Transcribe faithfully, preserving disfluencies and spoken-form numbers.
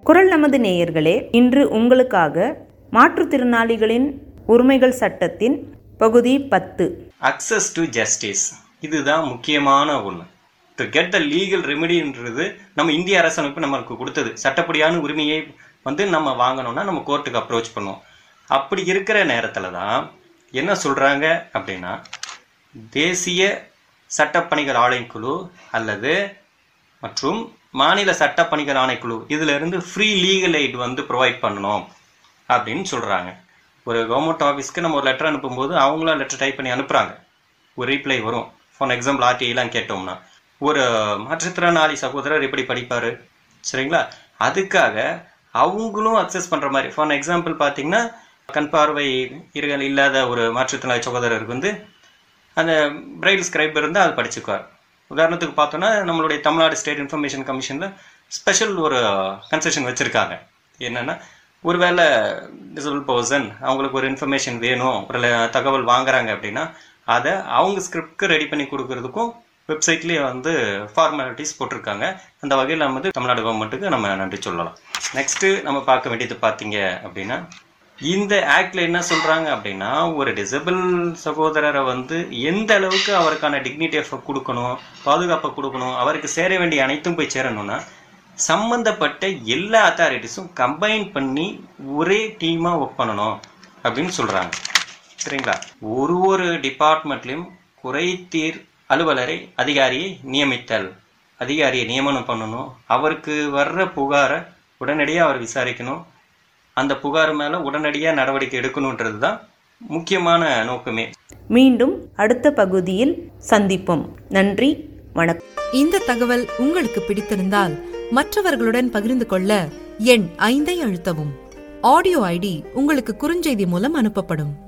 குரல் நமது நேயர்களே, இன்று உங்களுக்காக மாற்றுத்திறனாளிகளின் உரிமைகள் சட்டத்தின் பகுதி பத்து, அக்சஸ் டு ஜஸ்டிஸ். இதுதான் முக்கியமான ஒன்று. டு கெட் த லீகல் ரெமெடின்றது நம்ம இந்திய அரசமைப்பு நம்மளுக்கு கொடுத்தது. சட்டப்படியான உரிமையை வந்து நம்ம வாங்கணும்னா நம்ம கோர்ட்டுக்கு அப்ரோச் பண்ணுவோம். அப்படி இருக்கிற நேரத்தில் தான் என்ன சொல்கிறாங்க அப்படின்னா, தேசிய சட்டப்பணிகள் ஆணைக்குழு அல்லது மற்றும் மாநில சட்டப்பணிகள் ஆணைக்குழு இதிலிருந்து ஃப்ரீ லீகல் எய்ட் வந்து ப்ரொவைட் பண்ணணும் அப்படின்னு சொல்கிறாங்க. ஒரு கவர்மெண்ட் ஆஃபீஸ்க்கு நம்ம ஒரு லெட்டர் அனுப்பும்போது அவங்களும் லெட்டர் டைப் பண்ணி அனுப்புகிறாங்க, ஒரு ரீப்ளை வரும். ஃபார் எக்ஸாம்பிள் ஆர்டிஐலாம் கேட்டோம்னா ஒரு மாற்றுத்திறனாளி சகோதரர் எப்படி படிப்பார், சரிங்களா? அதுக்காக அவங்களும் அக்சஸ் பண்ணுற மாதிரி, ஃபார் எக்ஸாம்பிள் பார்த்தீங்கன்னா கண் பார்வை இருகள் இல்லாத ஒரு மாற்றுத்திறனாளி சகோதரருக்கு வந்து அந்த பிரைல் ஸ்கிரைப் இருந்தால் அது படிச்சுக்குவார். உதாரணத்துக்கு பார்த்தோன்னா நம்மளுடைய தமிழ்நாடு ஸ்டேட் இன்ஃபர்மேஷன் கமிஷனில் ஸ்பெஷல் ஒரு கன்செஷன் வச்சுருக்காங்க. என்னென்னா, ஒருவேளை டிசபிள் பர்சன் அவங்களுக்கு ஒரு இன்ஃபர்மேஷன் வேணும், ஒரு தகவல் வாங்குறாங்க அப்படின்னா அதை அவங்க ஸ்கிரிப்ட்க்கு ரெடி பண்ணி கொடுக்கறதுக்கும் வெப்சைட்லேயே வந்து ஃபார்மாலிட்டிஸ் போட்டிருக்காங்க. அந்த வகையில் நம்ம வந்து தமிழ்நாடு கவர்மெண்ட்டுக்கு நம்ம நன்றி சொல்லலாம். நெக்ஸ்ட்டு நம்ம பார்க்க வேண்டியது பார்த்தீங்க அப்படின்னா, இந்த ஆக்டில் என்ன சொல்கிறாங்க அப்படின்னா, ஒரு டிசபிள் சகோதரரை வந்து எந்த அளவுக்கு அவருக்கான டிக்னிட்டியை கொடுக்கணும், பாதுகாப்பை கொடுக்கணும், அவருக்கு சேர வேண்டிய அனைத்தும் போய் சேரணும்னா சம்மந்தப்பட்ட எல்லா அத்தாரிட்டிஸும் கம்பைன் பண்ணி ஒரே டீமாக ஒர்க் பண்ணணும் அப்படின்னு சொல்கிறாங்க, சரிங்களா? ஒரு ஒரு டிபார்ட்மெண்ட்லேயும் குறைதீர் அலுவலரை அதிகாரியை நியமித்தல், அதிகாரியை நியமனம் பண்ணணும். அவருக்கு வர்ற புகாரை உடனடியாக அவர் விசாரிக்கணும். அந்த புகார் மேலே உடனடியாக நடவடிக்கை எடுக்கணுன்றது தான் முக்கியமான நோக்கமே. மீண்டும் அடுத்த பகுதியில் சந்திப்போம். நன்றி, வணக்கம். இந்த தகவல் உங்களுக்கு பிடித்திருந்தால் மற்றவர்களுடன் பகிர்ந்து கொள்ள எண் ஐந்தை அழுத்தவும். ஆடியோ ஐடி உங்களுக்கு குறுஞ்செய்தி மூலம் அனுப்பப்படும்.